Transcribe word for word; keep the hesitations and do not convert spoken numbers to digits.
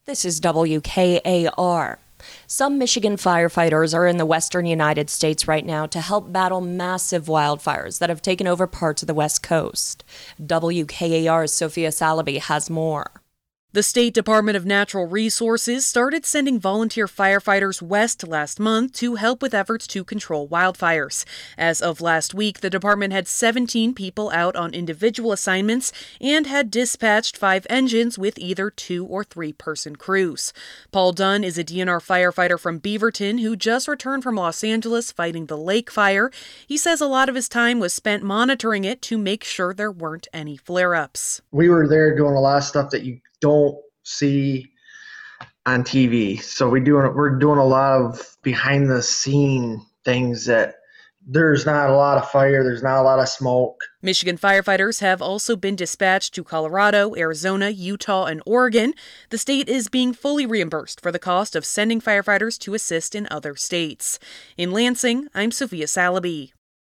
This is W K A R. Some Michigan firefighters are in the western United States right now to help battle massive wildfires that have taken over parts of the West Coast. W K A R's Sophia Salaby has more. The State Department of Natural Resources started sending volunteer firefighters west last month to help with efforts to control wildfires. As of last week, the department had seventeen people out on individual assignments and had dispatched five engines with either two or three person crews. Paul Dunn is a D N R firefighter from Beaverton who just returned from Los Angeles fighting the lake fire. He says a lot of his time was spent monitoring it to make sure there weren't any flare-ups. We were there doing a lot of stuff that you don't see on T V. So we doing we're doing a lot of behind the scene things that there's not a lot of fire, there's not a lot of smoke. Michigan firefighters have also been dispatched to Colorado, Arizona, Utah, and Oregon. The state is being fully reimbursed for the cost of sending firefighters to assist in other states. In Lansing, I'm Sophia Salaby.